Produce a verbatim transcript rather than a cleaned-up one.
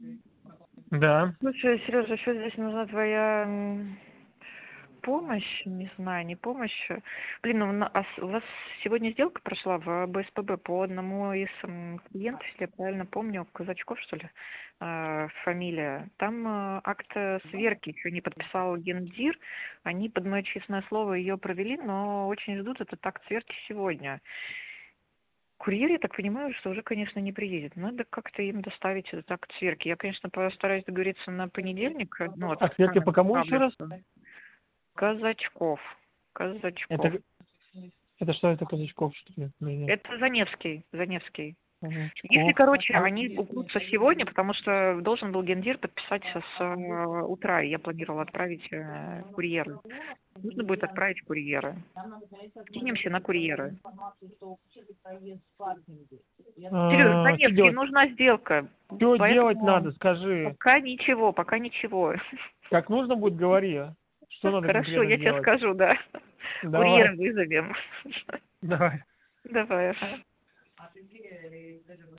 Да. Слушай, Сережа, еще здесь нужна твоя м, помощь, не знаю, не помощь. Блин, ну, у на- а с- у вас сегодня сделка прошла в Б С П Б по одному из м, клиентов, если я правильно помню, Казачков, что ли, а, фамилия. Там а, акт э, сверки еще не подписал Гендир. Они, под мое честное слово, ее провели, но очень ждут этот акт сверки сегодня. Курьер, я так понимаю, что уже, конечно, не приедет. Надо как-то им доставить этот акт сверки. Я, конечно, постараюсь договориться на понедельник. э, Ну, вот, А сверки по кому еще отправлю. раз? Казачков. Казачков. Это, это что это Казачков, что ли? Или Это Заневский. Заневский. Если, Казачков. короче, А, они упрутся сегодня, потому что должен был Гендир подписать с э, утра, и я планировала отправить э, курьеры. Нужно будет отправить курьеры. Кинемся на курьеры. Сереж, а, что Заневский, делать? нужна сделка. Что делать Поэтому надо, скажи. пока ничего, пока ничего. Как нужно будет, говори. а. Что надо Хорошо, конкретно я тебе делать? скажу, да. Курьера Давай, вызовем. давай. Давай, ага.